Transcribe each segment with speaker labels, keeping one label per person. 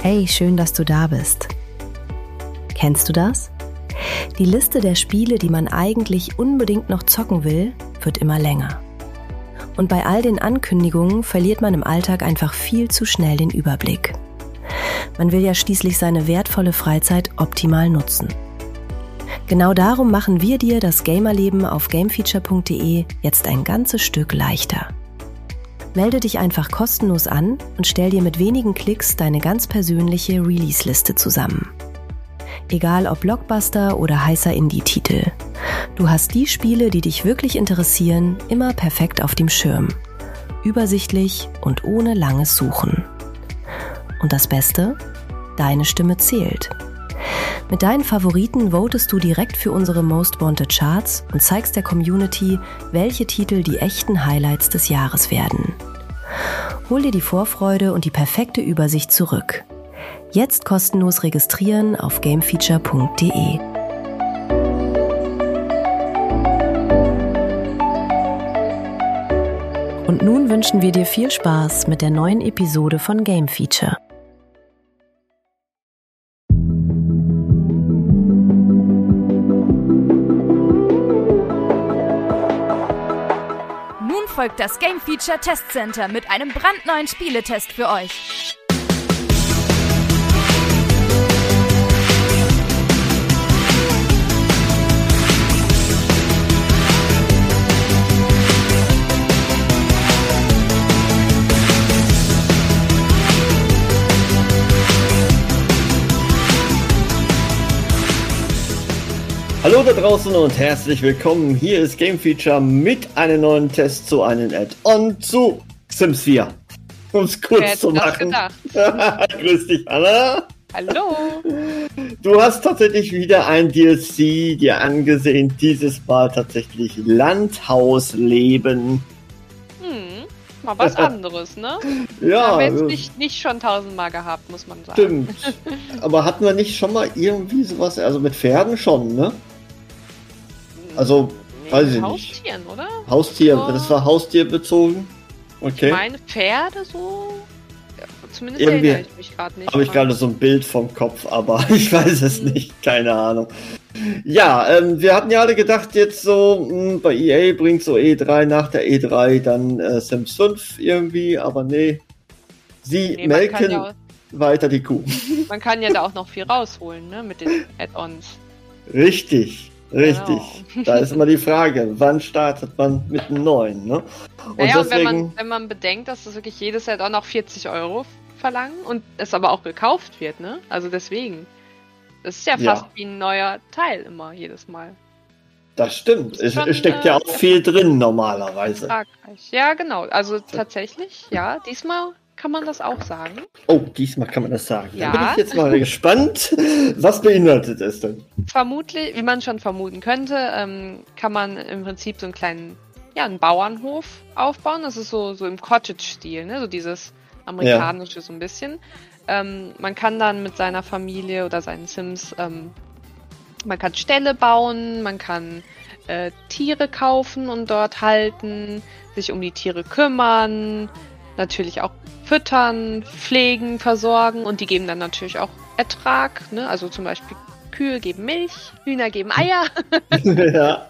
Speaker 1: Hey, schön, dass du da bist. Kennst du das? Die Liste der Spiele, die man eigentlich unbedingt noch zocken will, wird immer länger. Und bei all den Ankündigungen verliert man im Alltag einfach viel zu schnell den Überblick. Man will ja schließlich seine wertvolle Freizeit optimal nutzen. Genau darum machen wir dir das Gamerleben auf gamefeature.de jetzt ein ganzes Stück leichter. Melde dich einfach kostenlos an und stell dir mit wenigen Klicks deine ganz persönliche Release-Liste zusammen. Egal ob Blockbuster oder heißer Indie-Titel. Du hast die Spiele, die dich wirklich interessieren, immer perfekt auf dem Schirm. Übersichtlich und ohne langes Suchen. Und das Beste? Deine Stimme zählt. Mit deinen Favoriten votest du direkt für unsere Most Wanted Charts und zeigst der Community, welche Titel die echten Highlights des Jahres werden. Hol dir die Vorfreude und die perfekte Übersicht zurück. Jetzt kostenlos registrieren auf gamefeature.de. Und nun wünschen wir dir viel Spaß mit der neuen Episode von Game Feature.
Speaker 2: Nun folgt das Game Feature Test Center mit einem brandneuen Spieletest für euch.
Speaker 3: Hallo da draußen und herzlich willkommen. Hier ist Game Feature mit einem neuen Test zu einem Add-on zu Sims 4. Um es kurz zu machen. Grüß dich, Anna.
Speaker 4: Hallo.
Speaker 3: Du hast tatsächlich wieder ein DLC dir angesehen. Dieses Mal tatsächlich Landhausleben.
Speaker 4: Mal was anderes, ne?
Speaker 3: Ja.
Speaker 4: Haben wir jetzt nicht schon 1000-mal gehabt, muss man sagen.
Speaker 3: Stimmt. Aber hatten wir nicht schon mal irgendwie sowas, also mit Pferden schon, ne? Also, weiß ich nicht.
Speaker 4: Haustieren, oder?
Speaker 3: Haustier,
Speaker 4: So.
Speaker 3: das war haustierbezogen. Okay.
Speaker 4: Ich meine Pferde so. Ja, zumindest
Speaker 3: Irgendwie
Speaker 4: erinnere ich mich gerade nicht.
Speaker 3: habe ich gerade so ein Bild vom Kopf, aber ich weiß es nicht, keine Ahnung. Ja, wir hatten ja alle gedacht, jetzt so bei EA bringt so E3 nach der E3 dann Sims 5 irgendwie, aber nee. Sie melken weiter die Kuh.
Speaker 4: Man kann ja da auch noch viel rausholen, ne, mit den Add-ons.
Speaker 3: Richtig.
Speaker 4: Genau.
Speaker 3: Da ist immer die Frage, wann startet man mit einem neuen, ne? Und
Speaker 4: Naja,
Speaker 3: deswegen,
Speaker 4: wenn man bedenkt, dass das wirklich jedes Add-on auch 40 € verlangen und es aber auch gekauft wird, ne? Also deswegen. Das ist ja fast wie ein neuer Teil immer, jedes Mal.
Speaker 3: das stimmt.
Speaker 4: Das ist schon,
Speaker 3: Es steckt ja auch viel drin normalerweise.
Speaker 4: Fragreich. Ja, genau. Also tatsächlich, ja, diesmal kann man das auch sagen.
Speaker 3: Oh, diesmal kann man das sagen.
Speaker 4: Ja.
Speaker 3: Da bin ich jetzt mal gespannt. Was beinhaltet es denn?
Speaker 4: Vermutlich, wie man schon vermuten könnte, kann man im Prinzip so einen kleinen, einen Bauernhof aufbauen. Das ist so im Cottage-Stil, ne? So dieses amerikanische so ein bisschen. Man kann dann mit seiner Familie oder seinen Sims, man kann Ställe bauen, man kann Tiere kaufen und dort halten, sich um die Tiere kümmern, natürlich auch füttern, pflegen, versorgen und die geben dann natürlich auch Ertrag, ne? Also zum Beispiel Kühe geben Milch, Hühner geben Eier.
Speaker 3: Ja.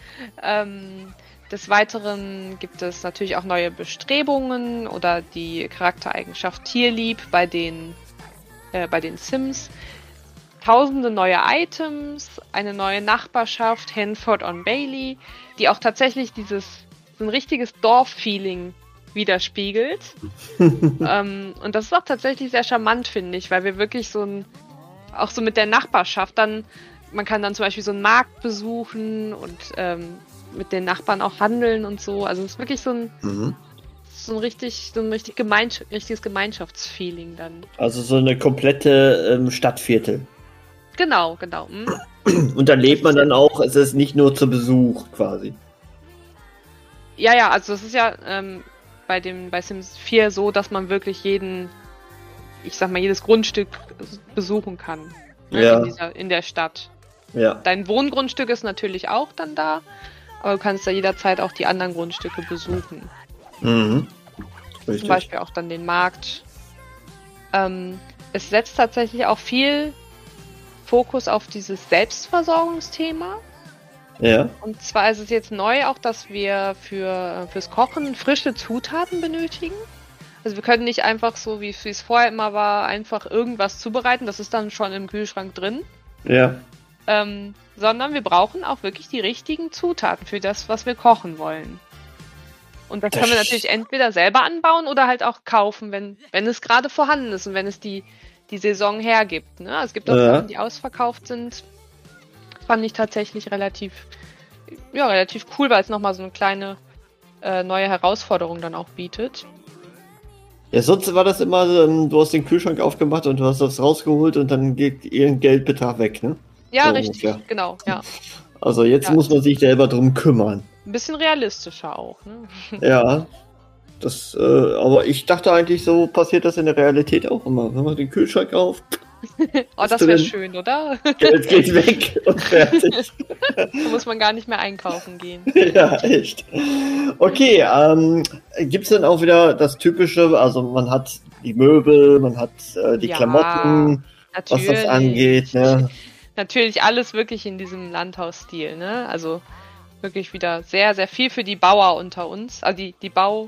Speaker 4: Des Weiteren gibt es natürlich auch neue Bestrebungen oder die Charaktereigenschaft Tierlieb bei den Sims. Tausende neue Items, eine neue Nachbarschaft, Hanford-on-Bailey, die auch tatsächlich so ein richtiges Dorf-Feeling widerspiegelt. Und das ist auch tatsächlich sehr charmant, finde ich, weil wir wirklich auch so mit der Nachbarschaft man kann dann zum Beispiel so einen Markt besuchen und mit den Nachbarn auch handeln und so. Also es ist wirklich so ein richtiges Gemeinschaftsfeeling dann.
Speaker 3: Also so eine komplette Stadtviertel.
Speaker 4: Genau.
Speaker 3: Und dann lebt man dann auch, es ist nicht nur zu Besuch quasi.
Speaker 4: Ja, also es ist ja bei Sims 4 so, dass man wirklich jedes Grundstück besuchen kann. Ne,
Speaker 3: Ja.
Speaker 4: in der Stadt.
Speaker 3: Ja.
Speaker 4: Dein Wohngrundstück ist natürlich auch dann da, aber du kannst ja jederzeit auch die anderen Grundstücke besuchen.
Speaker 3: Mhm. Richtig.
Speaker 4: Zum Beispiel auch dann den Markt. es setzt tatsächlich auch viel Fokus auf dieses Selbstversorgungsthema.
Speaker 3: Ja.
Speaker 4: Und zwar ist es jetzt neu auch, dass wir fürs Kochen frische Zutaten benötigen. Also wir können nicht einfach so, wie es vorher immer war, einfach irgendwas zubereiten. Das ist dann schon im Kühlschrank drin.
Speaker 3: Ja.
Speaker 4: Sondern wir brauchen auch wirklich die richtigen Zutaten für das, was wir kochen wollen. Und das können wir natürlich entweder selber anbauen oder halt auch kaufen, wenn es gerade vorhanden ist und wenn es die Saison hergibt. Ne? Es gibt auch Sachen, die ausverkauft sind. Das fand ich tatsächlich relativ cool, weil es nochmal so eine kleine neue Herausforderung dann auch bietet.
Speaker 3: Ja, sonst war das immer, du hast den Kühlschrank aufgemacht und du hast das rausgeholt und dann geht ihren Geldbetrag weg, ne?
Speaker 4: Ja,
Speaker 3: so
Speaker 4: richtig,
Speaker 3: ungefähr.
Speaker 4: Genau, ja.
Speaker 3: Also jetzt muss man sich selber drum kümmern.
Speaker 4: Ein bisschen realistischer auch, ne?
Speaker 3: Ja, aber ich dachte eigentlich, so passiert das in der Realität auch immer. Wenn man den Kühlschrank auf,
Speaker 4: Oh, das wäre schön, oder?
Speaker 3: Geld geht weg und fertig.
Speaker 4: Da muss man gar nicht mehr einkaufen gehen.
Speaker 3: Ja, echt. Okay, gibt's denn auch wieder das Typische, also man hat die Möbel, man hat die Klamotten, was das angeht, ne?
Speaker 4: Natürlich alles wirklich in diesem Landhausstil, ne? Also wirklich wieder sehr, sehr viel für die Bauer unter uns. Also die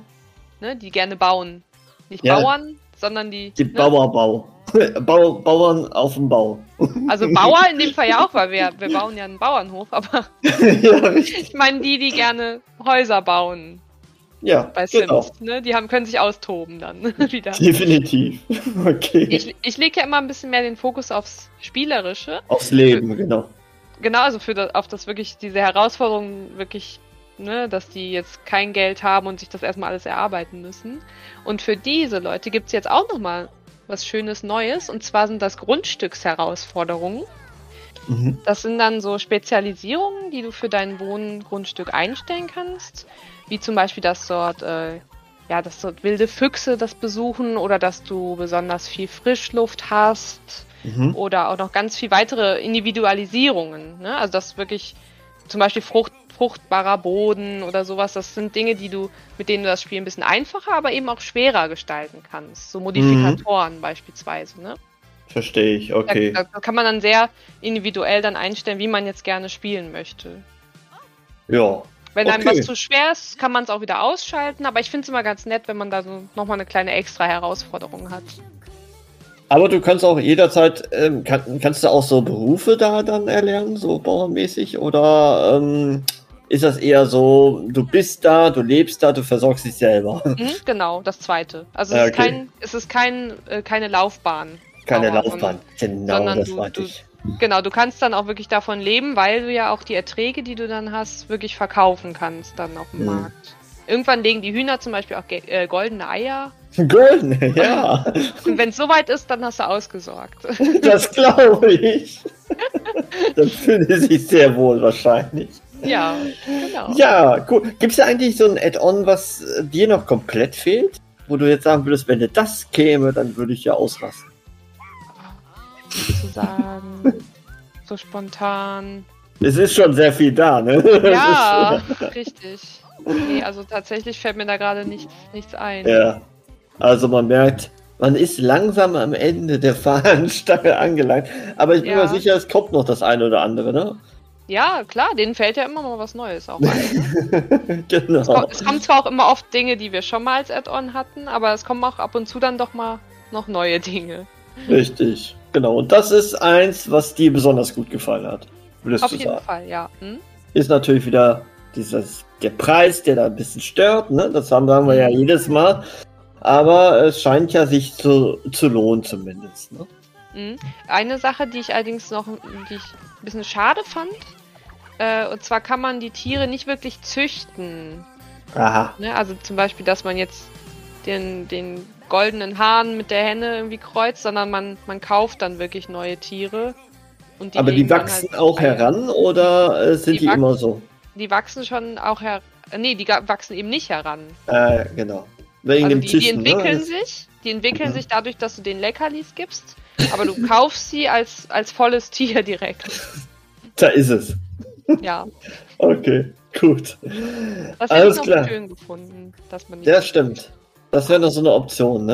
Speaker 4: die gerne bauen. Nicht Bauern, sondern die
Speaker 3: Bauerbau. Bauern auf dem Bau.
Speaker 4: Also Bauer in dem Fall ja auch, weil wir bauen ja einen Bauernhof, aber
Speaker 3: ja,
Speaker 4: ich meine die gerne Häuser bauen.
Speaker 3: Ja,
Speaker 4: bei Sims, ne? Die können sich austoben dann wieder.
Speaker 3: Definitiv. Okay.
Speaker 4: Ich lege ja immer ein bisschen mehr den Fokus aufs Spielerische.
Speaker 3: Aufs Leben, genau.
Speaker 4: Genau, also auf das wirklich, diese Herausforderung wirklich, ne, dass die jetzt kein Geld haben und sich das erstmal alles erarbeiten müssen. Und für diese Leute gibt es jetzt auch nochmal was Schönes Neues, und zwar sind das Grundstücksherausforderungen.
Speaker 3: Mhm.
Speaker 4: Das sind dann so Spezialisierungen, die du für dein Wohngrundstück einstellen kannst, wie zum Beispiel, dass dort wilde Füchse das besuchen oder dass du besonders viel Frischluft hast oder auch noch ganz viel weitere Individualisierungen. Ne? Also das wirklich zum Beispiel fruchtbarer Boden oder sowas, das sind Dinge, mit denen du das Spiel ein bisschen einfacher, aber eben auch schwerer gestalten kannst. So Modifikatoren beispielsweise, ne?
Speaker 3: Verstehe ich, okay.
Speaker 4: Da kann man dann sehr individuell dann einstellen, wie man jetzt gerne spielen möchte.
Speaker 3: Ja.
Speaker 4: Wenn einem was zu schwer ist, kann man es auch wieder ausschalten, aber ich finde es immer ganz nett, wenn man da so nochmal eine kleine extra Herausforderung hat.
Speaker 3: Aber du kannst auch jederzeit, kannst du auch so Berufe da dann erlernen, so bauernmäßig? Oder ist das eher so, du bist da, du lebst da, du versorgst dich selber?
Speaker 4: Genau, das Zweite. Also es ist keine Laufbahn.
Speaker 3: Keine Laufbahn, genau, das meinte ich.
Speaker 4: Genau, du kannst dann auch wirklich davon leben, weil du ja auch die Erträge, die du dann hast, wirklich verkaufen kannst dann auf dem Markt. Irgendwann legen die Hühner zum Beispiel auch goldene Eier.
Speaker 3: Goldene, ja.
Speaker 4: Und wenn es soweit ist, dann hast du ausgesorgt.
Speaker 3: Das glaube ich. Dann fühlen sie sich sehr wohl wahrscheinlich.
Speaker 4: Ja, genau.
Speaker 3: Ja, cool. Gibt es da eigentlich so ein Add-on, was dir noch komplett fehlt? Wo du jetzt sagen würdest, wenn dir das käme, dann würde ich ja ausrasten.
Speaker 4: Zu sagen, so spontan.
Speaker 3: Es ist schon sehr viel da, ne?
Speaker 4: Ja, richtig. Nee, also tatsächlich fällt mir da gerade nichts ein.
Speaker 3: Ja, also man merkt, man ist langsam am Ende der Fahnenstange angelangt, aber ich bin mir sicher, es kommt noch das eine oder andere, ne?
Speaker 4: Ja, klar, denen fällt ja immer mal was Neues auch ein. Ne?
Speaker 3: Genau.
Speaker 4: Es kommen zwar auch immer oft Dinge, die wir schon mal als Add-on hatten, aber es kommen auch ab und zu dann doch mal noch neue Dinge.
Speaker 3: Richtig, genau. Und das ist eins, was dir besonders gut gefallen hat, würdest
Speaker 4: du
Speaker 3: sagen.
Speaker 4: Auf jeden Fall, ja.
Speaker 3: Ist natürlich wieder der Preis, der da ein bisschen stört, ne? Das sagen wir ja jedes Mal. Aber es scheint ja sich zu lohnen zumindest, ne?
Speaker 4: Eine Sache, die ich allerdings ein bisschen schade fand, und zwar kann man die Tiere nicht wirklich züchten.
Speaker 3: Aha.
Speaker 4: Ne? Also zum Beispiel, dass man jetzt den goldenen Hahn mit der Henne irgendwie kreuzt, sondern man kauft dann wirklich neue Tiere. Und
Speaker 3: aber die wachsen halt auch heran oder sind die immer so?
Speaker 4: Die wachsen schon auch die wachsen eben nicht heran.
Speaker 3: Genau. Wegen
Speaker 4: also
Speaker 3: dem
Speaker 4: die entwickeln sich. Die entwickeln sich dadurch, dass du denen Leckerlis gibst, aber du kaufst sie als volles Tier direkt.
Speaker 3: Da ist es.
Speaker 4: Ja.
Speaker 3: Okay, gut.
Speaker 4: Das hätte ich noch schön gefunden, dass man
Speaker 3: Ja, stimmt. Das wäre noch so eine Option, ne?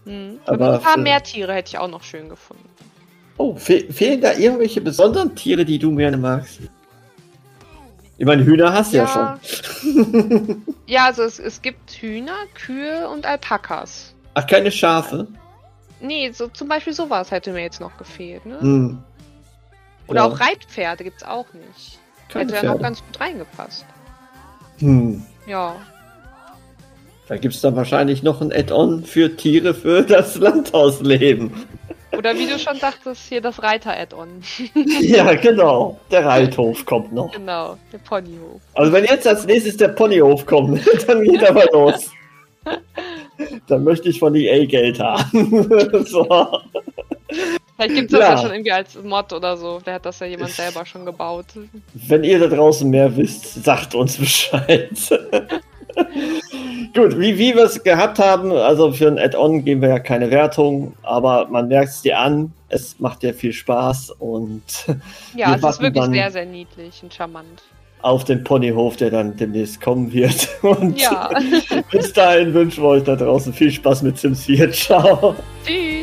Speaker 4: Aber ein paar mehr Tiere hätte ich auch noch schön gefunden.
Speaker 3: Oh, fehlen da irgendwelche besonderen Tiere, die du gerne magst? Ich meine, Hühner hast du ja schon.
Speaker 4: Ja, also es gibt Hühner, Kühe und Alpakas.
Speaker 3: Ach, keine Schafe?
Speaker 4: Nee, so zum Beispiel sowas hätte mir jetzt noch gefehlt, ne? Oder auch Reitpferde gibt's auch nicht. Hätte ja noch ganz gut reingepasst. Ja.
Speaker 3: Da gibt's dann wahrscheinlich noch ein Add-on für Tiere für das Landhausleben.
Speaker 4: Oder wie du schon sagtest, hier das Reiter-Add-on.
Speaker 3: Ja, genau. Der Reithof kommt noch.
Speaker 4: Genau, der Ponyhof.
Speaker 3: Also wenn jetzt als nächstes der Ponyhof kommt, dann geht aber los. Dann möchte ich von EA Geld haben. So.
Speaker 4: Vielleicht gibt es das ja schon irgendwie als Mod oder so. Vielleicht hat das ja jemand selber schon gebaut.
Speaker 3: Wenn ihr da draußen mehr wisst, sagt uns Bescheid. Gut, wie wir es gehabt haben, also für ein Add-on geben wir ja keine Wertung, aber man merkt es dir an, es macht dir viel Spaß und
Speaker 4: ja, es ist wirklich sehr, sehr niedlich und charmant.
Speaker 3: Auf den Ponyhof, der dann demnächst kommen wird. Und
Speaker 4: ja.
Speaker 3: bis dahin wünschen wir euch da draußen viel Spaß mit Sims 4. Ciao.
Speaker 4: Tschüss.